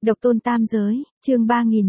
Độc tôn tam giới, chương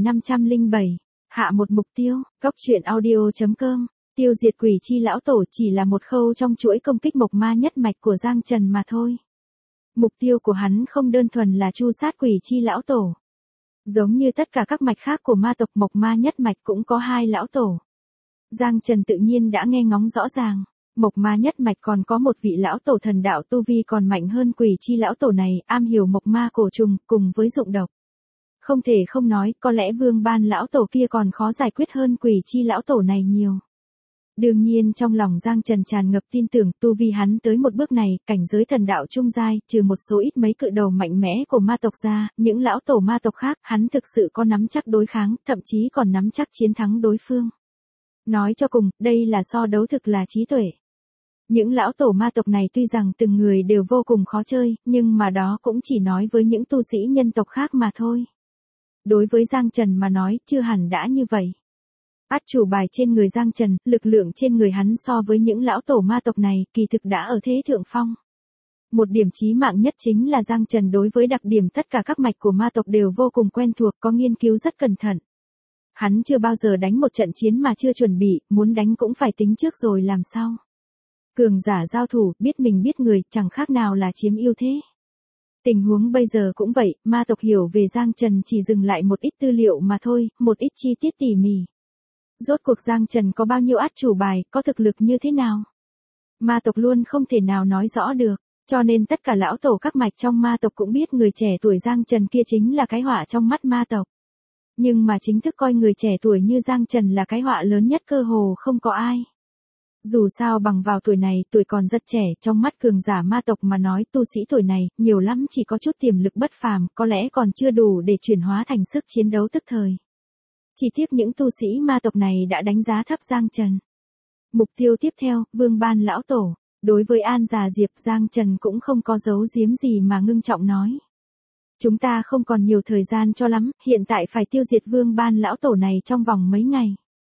3507. Hạ một mục tiêu, góc truyện audio.com. Tiêu diệt quỷ chi lão tổ chỉ là một khâu trong chuỗi công kích mộc ma nhất mạch của Giang Trần mà thôi. Mục tiêu của hắn không đơn thuần là tru sát quỷ chi lão tổ. Giống như tất cả các mạch khác của ma tộc, mộc ma nhất mạch cũng có hai lão tổ. Giang Trần tự nhiên đã nghe ngóng rõ ràng. Mộc ma nhất mạch còn có một vị lão tổ thần đạo tu vi còn mạnh hơn quỷ chi lão tổ này, am hiểu mộc ma cổ trùng cùng với dụng độc. Không thể không nói, có lẽ Vương Ban lão tổ kia còn khó giải quyết hơn quỷ chi lão tổ này nhiều. Đương nhiên trong lòng Giang Trần tràn ngập tin tưởng, tu vi hắn tới một bước này, cảnh giới thần đạo trung giai, trừ một số ít mấy cự đầu mạnh mẽ của ma tộc ra, những lão tổ ma tộc khác, hắn thực sự có nắm chắc đối kháng, thậm chí còn nắm chắc chiến thắng đối phương. Nói cho cùng, đây là so đấu thực là trí tuệ. Những lão tổ ma tộc này tuy rằng từng người đều vô cùng khó chơi, nhưng mà đó cũng chỉ nói với những tu sĩ nhân tộc khác mà thôi. Đối với Giang Trần mà nói, chưa hẳn đã như vậy. Át chủ bài trên người Giang Trần, lực lượng trên người hắn so với những lão tổ ma tộc này, kỳ thực đã ở thế thượng phong. Một điểm chí mạng nhất chính là Giang Trần đối với đặc điểm tất cả các mạch của ma tộc đều vô cùng quen thuộc, có nghiên cứu rất cẩn thận. Hắn chưa bao giờ đánh một trận chiến mà chưa chuẩn bị, muốn đánh cũng phải tính trước rồi làm sao. Cường giả giao thủ, biết mình biết người, chẳng khác nào là chiếm ưu thế. Tình huống bây giờ cũng vậy, ma tộc hiểu về Giang Trần chỉ dừng lại một ít tư liệu mà thôi, một ít chi tiết tỉ mỉ. Rốt cuộc Giang Trần có bao nhiêu át chủ bài, có thực lực như thế nào? Ma tộc luôn không thể nào nói rõ được, cho nên tất cả lão tổ các mạch trong ma tộc cũng biết người trẻ tuổi Giang Trần kia chính là cái họa trong mắt ma tộc. Nhưng mà chính thức coi người trẻ tuổi như Giang Trần là cái họa lớn nhất cơ hồ không có ai. Dù sao bằng vào tuổi này, tuổi còn rất trẻ, trong mắt cường giả ma tộc mà nói, tu sĩ tuổi này, nhiều lắm chỉ có chút tiềm lực bất phàm, có lẽ còn chưa đủ để chuyển hóa thành sức chiến đấu tức thời. Chỉ tiếc những tu sĩ ma tộc này đã đánh giá thấp Giang Trần. Mục tiêu tiếp theo, Vương Ban lão tổ. Đối với An Già Diệp, Giang Trần cũng không có giấu giếm gì mà ngưng trọng nói. Chúng ta không còn nhiều thời gian cho lắm, hiện tại phải tiêu diệt Vương Ban lão tổ này trong vòng mấy ngày.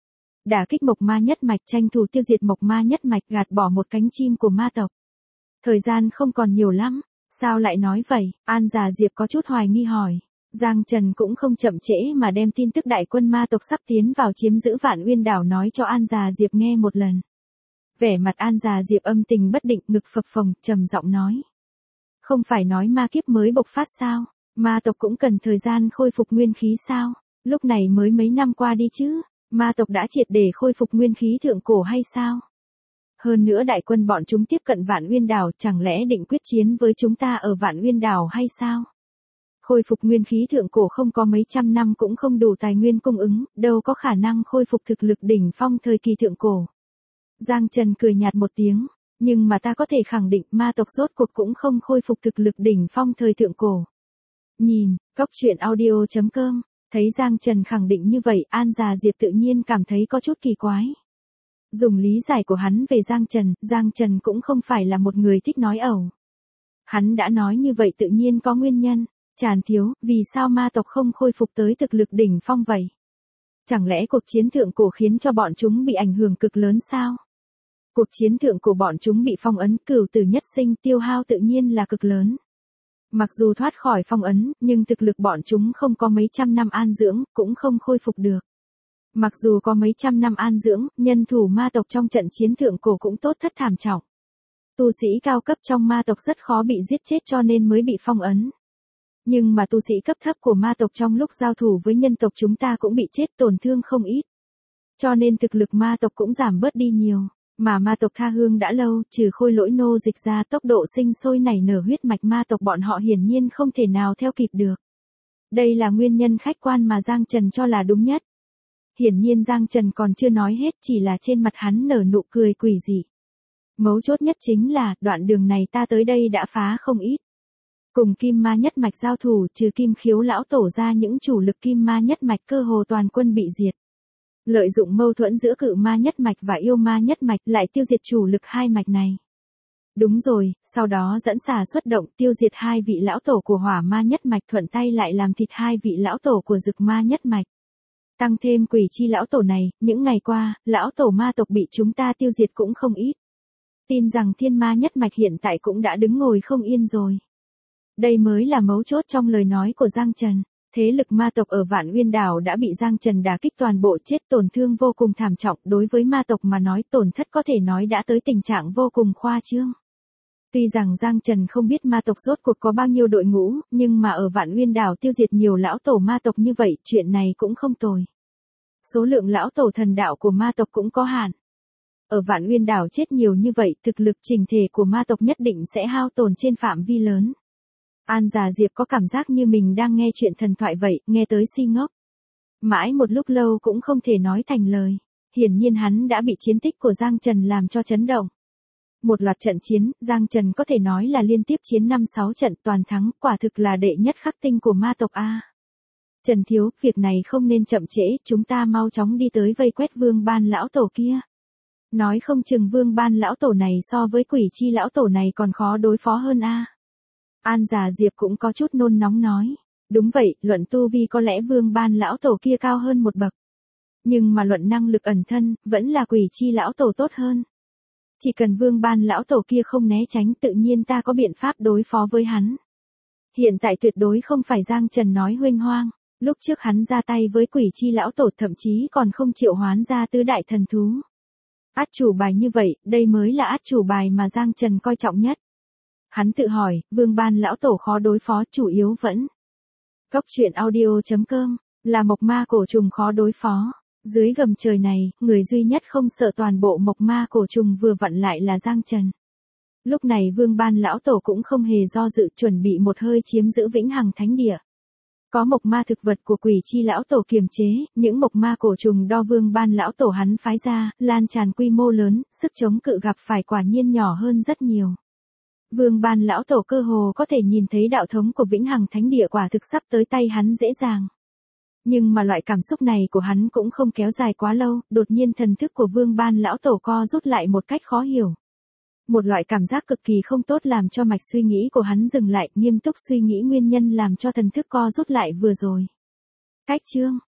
Đả kích mộc ma nhất mạch, tranh thủ tiêu diệt mộc ma nhất mạch, gạt bỏ một cánh chim của ma tộc. Thời gian không còn nhiều lắm, sao lại nói vậy? An Già Diệp có chút hoài nghi hỏi. Giang Trần cũng không chậm trễ mà đem tin tức đại quân ma tộc sắp tiến vào chiếm giữ Vạn Uyên đảo nói cho An Già Diệp nghe một lần. Vẻ mặt An Già Diệp âm tình bất định, ngực phập phồng, trầm giọng nói. Không phải nói ma kiếp mới bộc phát sao? Ma tộc cũng cần thời gian khôi phục nguyên khí sao? Lúc này mới mấy năm qua đi chứ? Ma tộc đã triệt để khôi phục nguyên khí thượng cổ hay sao? Hơn nữa đại quân bọn chúng tiếp cận Vạn Uyên đảo, chẳng lẽ định quyết chiến với chúng ta ở Vạn Uyên đảo hay sao? Khôi phục nguyên khí thượng cổ không có mấy trăm năm cũng không đủ tài nguyên cung ứng, đâu có khả năng khôi phục thực lực đỉnh phong thời kỳ thượng cổ. Giang Trần cười nhạt một tiếng, nhưng mà ta có thể khẳng định ma tộc rốt cuộc cũng không khôi phục thực lực đỉnh phong thời thượng cổ. Nhìn, góc truyện audio.com. Thấy Giang Trần khẳng định như vậy, An Già Diệp tự nhiên cảm thấy có chút kỳ quái. Dùng lý giải của hắn về Giang Trần cũng không phải là một người thích nói ẩu. Hắn đã nói như vậy tự nhiên có nguyên nhân. Tràn Thiếu, vì sao ma tộc không khôi phục tới thực lực đỉnh phong vậy? Chẳng lẽ cuộc chiến thượng cổ khiến cho bọn chúng bị ảnh hưởng cực lớn sao? Cuộc chiến thượng cổ bọn chúng bị phong ấn, cửu tử nhất sinh, tiêu hao tự nhiên là cực lớn. Mặc dù thoát khỏi phong ấn, nhưng thực lực bọn chúng không có mấy trăm năm an dưỡng, cũng không khôi phục được. Mặc dù có mấy trăm năm an dưỡng, nhân thủ ma tộc trong trận chiến thượng cổ cũng tốt thất thảm trọng. Tu sĩ cao cấp trong ma tộc rất khó bị giết chết cho nên mới bị phong ấn. Nhưng mà tu sĩ cấp thấp của ma tộc trong lúc giao thủ với nhân tộc chúng ta cũng bị chết tổn thương không ít. Cho nên thực lực ma tộc cũng giảm bớt đi nhiều. Mà ma tộc tha hương đã lâu, trừ Khôi Lỗi nô dịch ra, tốc độ sinh sôi nảy nở huyết mạch ma tộc bọn họ hiển nhiên không thể nào theo kịp được. Đây là nguyên nhân khách quan mà Giang Trần cho là đúng nhất. Hiển nhiên Giang Trần còn chưa nói hết, chỉ là trên mặt hắn nở nụ cười quỷ dị. Mấu chốt nhất chính là, đoạn đường này ta tới đây đã phá không ít. Cùng kim ma nhất mạch giao thủ, trừ Kim Khiếu lão tổ ra, những chủ lực kim ma nhất mạch cơ hồ toàn quân bị diệt. Lợi dụng mâu thuẫn giữa cự ma nhất mạch và yêu ma nhất mạch lại tiêu diệt chủ lực hai mạch này. Đúng rồi, sau đó dẫn xà xuất động tiêu diệt hai vị lão tổ của hỏa ma nhất mạch, thuận tay lại làm thịt hai vị lão tổ của dực ma nhất mạch. Tăng thêm quỷ chi lão tổ này, những ngày qua, lão tổ ma tộc bị chúng ta tiêu diệt cũng không ít. Tin rằng thiên ma nhất mạch hiện tại cũng đã đứng ngồi không yên rồi. Đây mới là mấu chốt trong lời nói của Giang Trần. Thế lực ma tộc ở Vạn Uyên Đảo đã bị Giang Trần đả kích toàn bộ, chết tổn thương vô cùng thảm trọng, đối với ma tộc mà nói tổn thất có thể nói đã tới tình trạng vô cùng khoa trương. Tuy rằng Giang Trần không biết ma tộc rốt cuộc có bao nhiêu đội ngũ, nhưng mà ở Vạn Uyên Đảo tiêu diệt nhiều lão tổ ma tộc như vậy, chuyện này cũng không tồi. Số lượng lão tổ thần đạo của ma tộc cũng có hạn. Ở Vạn Uyên Đảo chết nhiều như vậy, thực lực chỉnh thể của ma tộc nhất định sẽ hao tổn trên phạm vi lớn. An Già Diệp có cảm giác như mình đang nghe chuyện thần thoại vậy, nghe tới si ngốc. Mãi một lúc lâu cũng không thể nói thành lời. Hiển nhiên hắn đã bị chiến tích của Giang Trần làm cho chấn động. Một loạt trận chiến, Giang Trần có thể nói là liên tiếp chiến 5-6 trận toàn thắng, quả thực là đệ nhất khắc tinh của ma tộc A. Trần Thiếu, việc này không nên chậm trễ, chúng ta mau chóng đi tới vây quét Vương Ban lão tổ kia. Nói không chừng Vương Ban lão tổ này so với Quỷ Chi lão tổ này còn khó đối phó hơn A. An Già Diệp cũng có chút nôn nóng nói. Đúng vậy, luận tu vi có lẽ Vương Ban lão tổ kia cao hơn một bậc. Nhưng mà luận năng lực ẩn thân, vẫn là Quỷ Chi lão tổ tốt hơn. Chỉ cần Vương Ban lão tổ kia không né tránh, tự nhiên ta có biện pháp đối phó với hắn. Hiện tại tuyệt đối không phải Giang Trần nói huênh hoang. Lúc trước hắn ra tay với Quỷ Chi lão tổ thậm chí còn không triệu hoán ra tứ đại thần thú. Át chủ bài như vậy, đây mới là át chủ bài mà Giang Trần coi trọng nhất. Hắn tự hỏi, Vương Ban lão tổ khó đối phó, chủ yếu vẫn. Cốc truyện audio.com, là mộc ma cổ trùng khó đối phó. Dưới gầm trời này, người duy nhất không sợ toàn bộ mộc ma cổ trùng vừa vặn lại là Giang Trần. Lúc này Vương Ban lão tổ cũng không hề do dự, chuẩn bị một hơi chiếm giữ Vĩnh Hằng Thánh Địa. Có mộc ma thực vật của Quỷ Chi lão tổ kiềm chế, những mộc ma cổ trùng do Vương Ban lão tổ hắn phái ra, lan tràn quy mô lớn, sức chống cự gặp phải quả nhiên nhỏ hơn rất nhiều. Vương Ban lão tổ cơ hồ có thể nhìn thấy đạo thống của Vĩnh Hằng Thánh Địa quả thực sắp tới tay hắn dễ dàng. Nhưng mà loại cảm xúc này của hắn cũng không kéo dài quá lâu, đột nhiên thần thức của Vương Ban lão tổ co rút lại một cách khó hiểu. Một loại cảm giác cực kỳ không tốt làm cho mạch suy nghĩ của hắn dừng lại, nghiêm túc suy nghĩ nguyên nhân làm cho thần thức co rút lại vừa rồi. Cách chương,